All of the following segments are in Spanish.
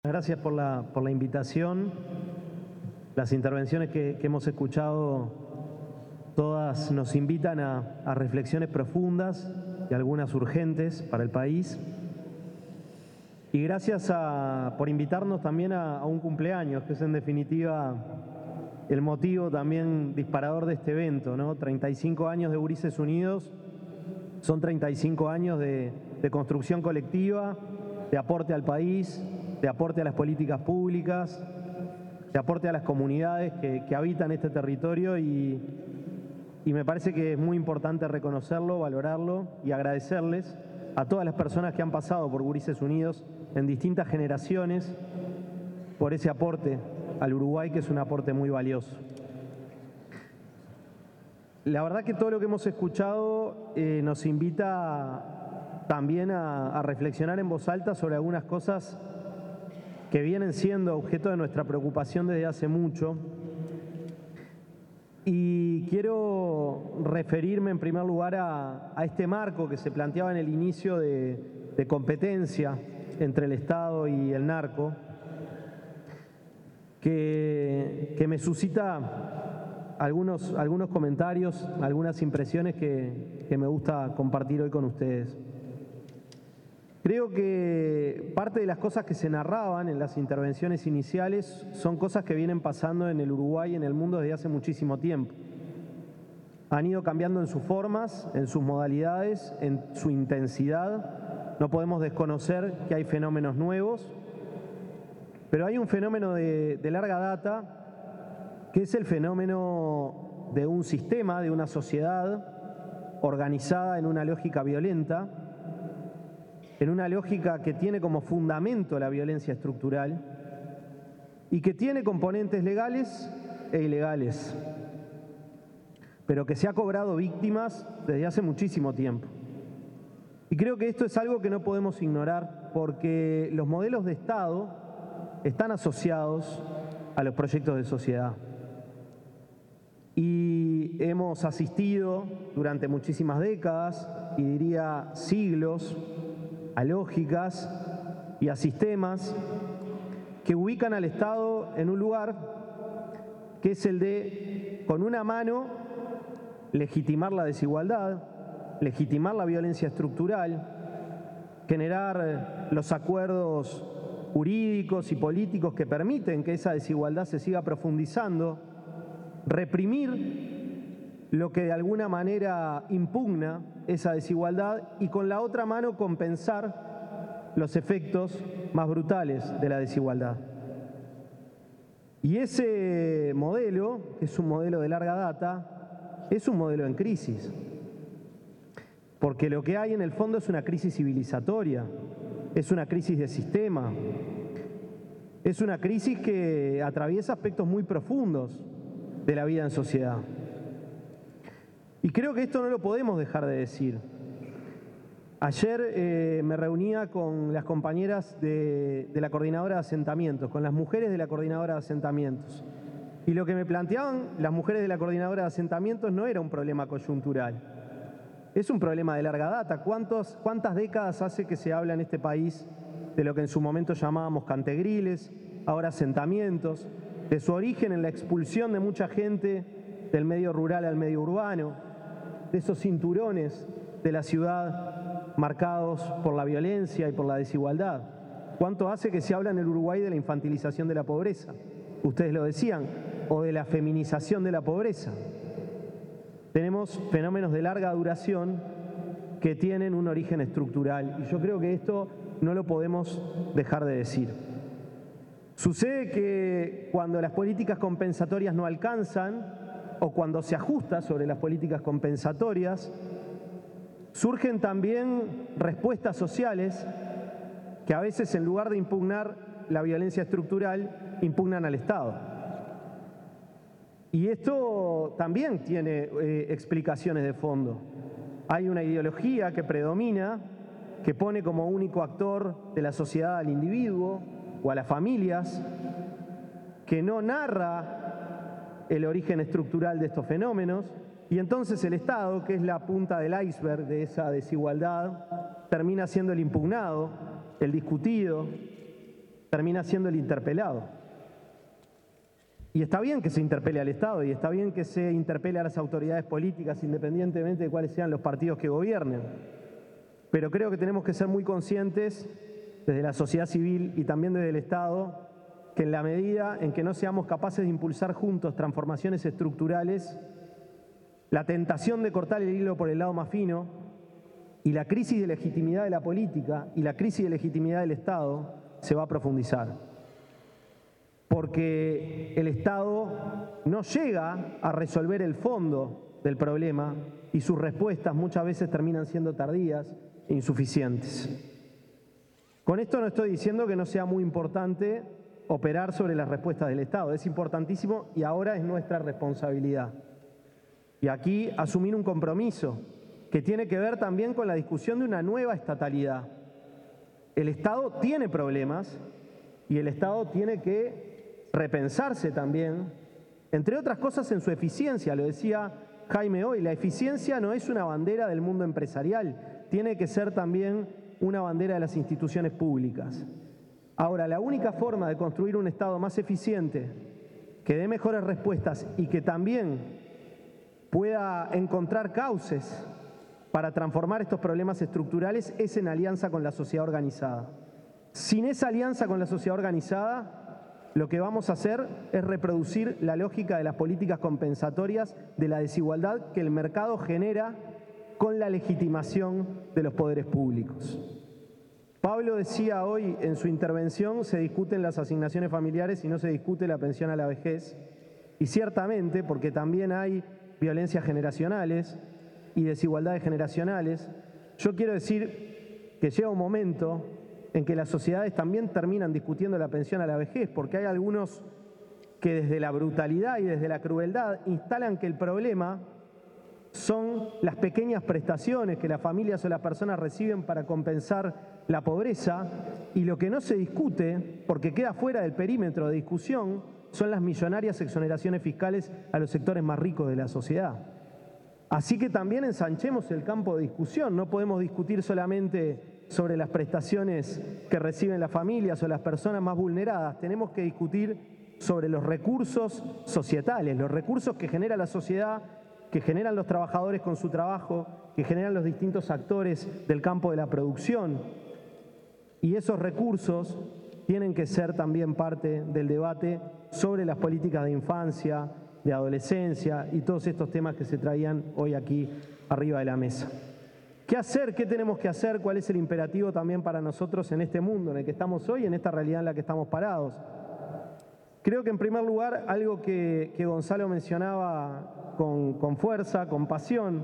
Gracias por la invitación. Las intervenciones que hemos escuchado todas nos invitan a reflexiones profundas y algunas urgentes para el país. Y gracias por invitarnos también a un cumpleaños, que es en definitiva el motivo también disparador de este evento, ¿no? 35 años de Gurises Unidos, son 35 años de construcción colectiva, de aporte al país, de aporte a las políticas públicas, de aporte a las comunidades que habitan este territorio y me parece que es muy importante reconocerlo, valorarlo y agradecerles a todas las personas que han pasado por Gurises Unidos en distintas generaciones por ese aporte al Uruguay, que es un aporte muy valioso. La verdad que todo lo que hemos escuchado nos invita también a reflexionar en voz alta sobre algunas cosas que vienen siendo objeto de nuestra preocupación desde hace mucho. Y quiero referirme en primer lugar a este marco que se planteaba en el inicio de competencia entre el Estado y el narco, que me suscita algunos comentarios, algunas impresiones que me gusta compartir hoy con ustedes. Creo que parte de las cosas que se narraban en las intervenciones iniciales son cosas que vienen pasando en el Uruguay y en el mundo desde hace muchísimo tiempo. Han ido cambiando en sus formas, en sus modalidades, en su intensidad. No podemos desconocer que hay fenómenos nuevos, pero hay un fenómeno de larga data, que es el fenómeno de un sistema, de una sociedad organizada en una lógica violenta, en una lógica que tiene como fundamento la violencia estructural y que tiene componentes legales e ilegales, pero que se ha cobrado víctimas desde hace muchísimo tiempo. Y creo que esto es algo que no podemos ignorar, porque los modelos de Estado están asociados a los proyectos de sociedad. Y hemos asistido durante muchísimas décadas, y diría siglos, a lógicas y a sistemas que ubican al Estado en un lugar que es el de, con una mano, legitimar la desigualdad, legitimar la violencia estructural, generar los acuerdos jurídicos y políticos que permiten que esa desigualdad se siga profundizando, reprimir lo que de alguna manera impugna esa desigualdad y con la otra mano compensar los efectos más brutales de la desigualdad. Y ese modelo, que es un modelo de larga data, es un modelo en crisis, porque lo que hay en el fondo es una crisis civilizatoria, es una crisis de sistema, es una crisis que atraviesa aspectos muy profundos de la vida en sociedad. Y creo que esto no lo podemos dejar de decir. Ayer me reunía con las compañeras de la coordinadora de asentamientos, con las mujeres de la coordinadora de asentamientos. Y lo que me planteaban las mujeres de la coordinadora de asentamientos no era un problema coyuntural, es un problema de larga data. ¿Cuántas décadas hace que se habla en este país de lo que en su momento llamábamos cantegriles, ahora asentamientos, de su origen en la expulsión de mucha gente del medio rural al medio urbano, de esos cinturones de la ciudad marcados por la violencia y por la desigualdad? ¿Cuánto hace que se habla en el Uruguay de la infantilización de la pobreza? Ustedes lo decían, o de la feminización de la pobreza. Tenemos fenómenos de larga duración que tienen un origen estructural y yo creo que esto no lo podemos dejar de decir. Sucede que cuando las políticas compensatorias no alcanzan o cuando se ajusta sobre las políticas compensatorias, surgen también respuestas sociales que a veces, en lugar de impugnar la violencia estructural, impugnan al Estado. Y esto también tiene explicaciones de fondo. Hay una ideología que predomina, que pone como único actor de la sociedad al individuo o a las familias, que no narra el origen estructural de estos fenómenos, y entonces el Estado, que es la punta del iceberg de esa desigualdad, termina siendo el impugnado, el discutido, termina siendo el interpelado. Y está bien que se interpele al Estado y está bien que se interpele a las autoridades políticas independientemente de cuáles sean los partidos que gobiernen. Pero creo que tenemos que ser muy conscientes desde la sociedad civil y también desde el Estado que en la medida en que no seamos capaces de impulsar juntos transformaciones estructurales, la tentación de cortar el hilo por el lado más fino y la crisis de legitimidad de la política y la crisis de legitimidad del Estado se va a profundizar. Porque el Estado no llega a resolver el fondo del problema y sus respuestas muchas veces terminan siendo tardías e insuficientes. Con esto no estoy diciendo que no sea muy importante operar sobre las respuestas del Estado, es importantísimo y ahora es nuestra responsabilidad. Y aquí asumir un compromiso que tiene que ver también con la discusión de una nueva estatalidad. El Estado tiene problemas y el Estado tiene que repensarse también, entre otras cosas en su eficiencia, lo decía Jaime hoy, la eficiencia no es una bandera del mundo empresarial, tiene que ser también una bandera de las instituciones públicas. Ahora, la única forma de construir un Estado más eficiente, que dé mejores respuestas y que también pueda encontrar cauces para transformar estos problemas estructurales es en alianza con la sociedad organizada. Sin esa alianza con la sociedad organizada, lo que vamos a hacer es reproducir la lógica de las políticas compensatorias de la desigualdad que el mercado genera con la legitimación de los poderes públicos. Pablo decía hoy en su intervención, se discuten las asignaciones familiares y no se discute la pensión a la vejez. Y ciertamente, porque también hay violencias generacionales y desigualdades generacionales, yo quiero decir que llega un momento en que las sociedades también terminan discutiendo la pensión a la vejez, porque hay algunos que desde la brutalidad y desde la crueldad instalan que el problema son las pequeñas prestaciones que las familias o las personas reciben para compensar la pobreza, y lo que no se discute, porque queda fuera del perímetro de discusión, son las millonarias exoneraciones fiscales a los sectores más ricos de la sociedad. Así que también ensanchemos el campo de discusión, no podemos discutir solamente sobre las prestaciones que reciben las familias o las personas más vulneradas, tenemos que discutir sobre los recursos societales, los recursos que genera la sociedad, que generan los trabajadores con su trabajo, que generan los distintos actores del campo de la producción. Y esos recursos tienen que ser también parte del debate sobre las políticas de infancia, de adolescencia y todos estos temas que se traían hoy aquí arriba de la mesa. ¿Qué hacer? ¿Qué tenemos que hacer? ¿Cuál es el imperativo también para nosotros en este mundo en el que estamos hoy, en esta realidad en la que estamos parados? Creo que en primer lugar, algo que Gonzalo mencionaba con fuerza, con pasión,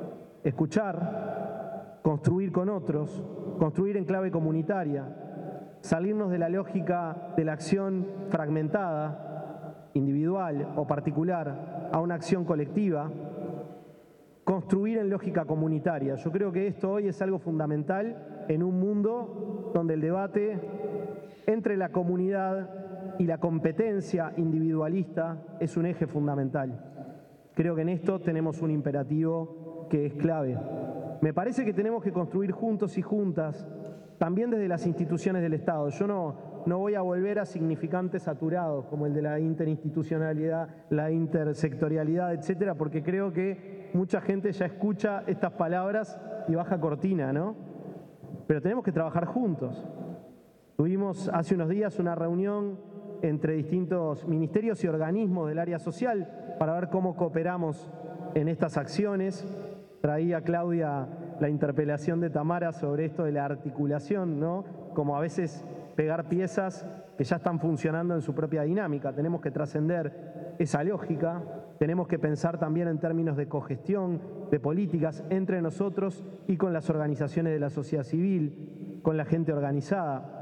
escuchar, construir con otros, construir en clave comunitaria, salirnos de la lógica de la acción fragmentada, individual o particular, a una acción colectiva, construir en lógica comunitaria. Yo creo que esto hoy es algo fundamental en un mundo donde el debate entre la comunidad y la competencia individualista es un eje fundamental. Creo que en esto tenemos un imperativo que es clave. Me parece que tenemos que construir juntos y juntas, también desde las instituciones del Estado. Yo no voy a volver a significantes saturados como el de la interinstitucionalidad, la intersectorialidad, etcétera, porque creo que mucha gente ya escucha estas palabras y baja cortina, ¿no? Pero tenemos que trabajar juntos. Tuvimos hace unos días una reunión entre distintos ministerios y organismos del área social para ver cómo cooperamos en estas acciones. Traía Claudia la interpelación de Tamara sobre esto de la articulación, ¿no? Como a veces pegar piezas que ya están funcionando en su propia dinámica. Tenemos que trascender esa lógica, tenemos que pensar también en términos de cogestión, de políticas entre nosotros y con las organizaciones de la sociedad civil, con la gente organizada.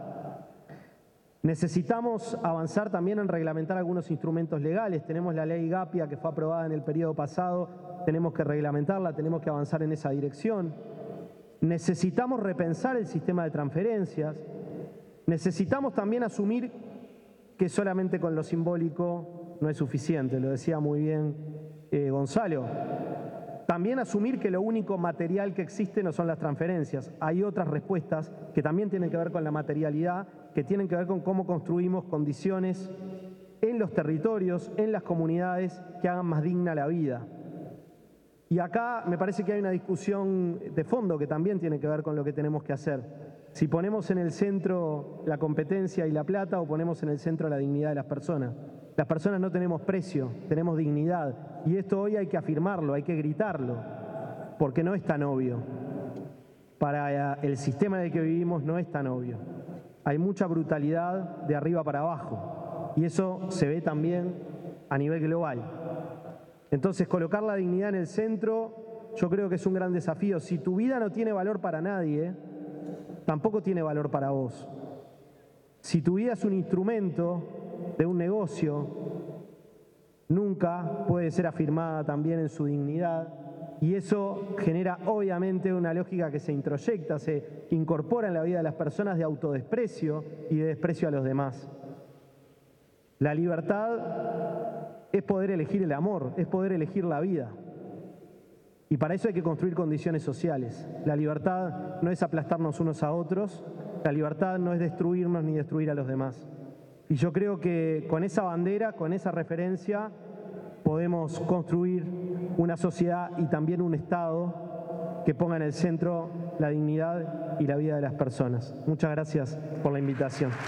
Necesitamos avanzar también en reglamentar algunos instrumentos legales. Tenemos la ley GAPIA que fue aprobada en el periodo pasado, tenemos que reglamentarla, tenemos que avanzar en esa dirección. Necesitamos repensar el sistema de transferencias. Necesitamos también asumir que solamente con lo simbólico no es suficiente, lo decía muy bien Gonzalo. También asumir que lo único material que existe no son las transferencias. Hay otras respuestas que también tienen que ver con la materialidad, que tienen que ver con cómo construimos condiciones en los territorios, en las comunidades, que hagan más digna la vida. Y acá me parece que hay una discusión de fondo que también tiene que ver con lo que tenemos que hacer. Si ponemos en el centro la competencia y la plata o ponemos en el centro la dignidad de las personas. Las personas no tenemos precio, tenemos dignidad. Y esto hoy hay que afirmarlo, hay que gritarlo, porque no es tan obvio. Para el sistema en el que vivimos no es tan obvio. Hay mucha brutalidad de arriba para abajo. Y eso se ve también a nivel global. Entonces, colocar la dignidad en el centro, yo creo que es un gran desafío. Si tu vida no tiene valor para nadie, tampoco tiene valor para vos. Si tu vida es un instrumento de un negocio, nunca puede ser afirmada también en su dignidad, y eso genera obviamente una lógica que se introyecta, se incorpora en la vida de las personas de autodesprecio y de desprecio a los demás. La libertad es poder elegir el amor, es poder elegir la vida. Y para eso hay que construir condiciones sociales. La libertad no es aplastarnos unos a otros, la libertad no es destruirnos ni destruir a los demás. Y yo creo que con esa bandera, con esa referencia, podemos construir una sociedad y también un Estado que ponga en el centro la dignidad y la vida de las personas. Muchas gracias por la invitación.